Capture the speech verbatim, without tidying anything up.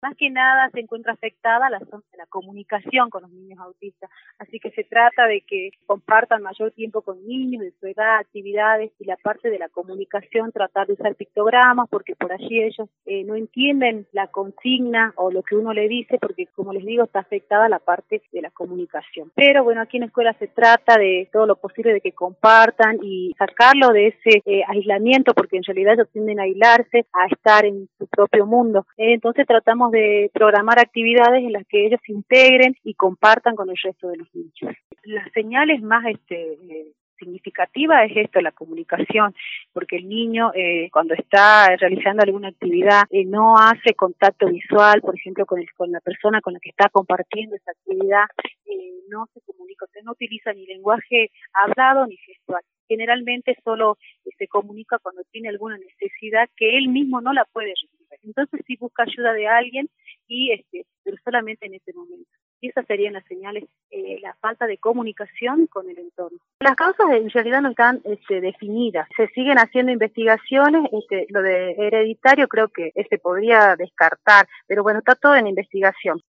Más que nada se encuentra afectada la zona de la comunicación con los niños autistas, así que se trata de que compartan mayor tiempo con niños de su edad, actividades, y la parte de la comunicación, tratar de usar pictogramas, porque por allí ellos eh, no entienden la consigna o lo que uno le dice, porque como les digo, está afectada la parte de la comunicación. Pero bueno, aquí en la escuela se trata de todo lo posible de que compartan y sacarlo de ese eh, aislamiento, porque en realidad ellos tienden a aislarse, a estar en su propio mundo. Eh, entonces tratamos de programar actividades en las que ellos se integren y compartan con el resto de los niños. Las señales más este, eh, significativa es esto, la comunicación, porque el niño eh, cuando está realizando alguna actividad eh, no hace contacto visual, por ejemplo, con, el, con la persona con la que está compartiendo esa actividad, eh, no se comunica, o sea, no utiliza ni lenguaje hablado ni gestual. Generalmente solo eh, se comunica cuando tiene alguna necesidad que él mismo no la puede resolver. Entonces sí busca ayuda de alguien, y este, pero solamente en ese momento. Y esas serían las señales, eh, la falta de comunicación con el entorno. Las causas en realidad no están este, definidas, se siguen haciendo investigaciones, este, lo de hereditario creo que se podría descartar, pero bueno, está todo en investigación.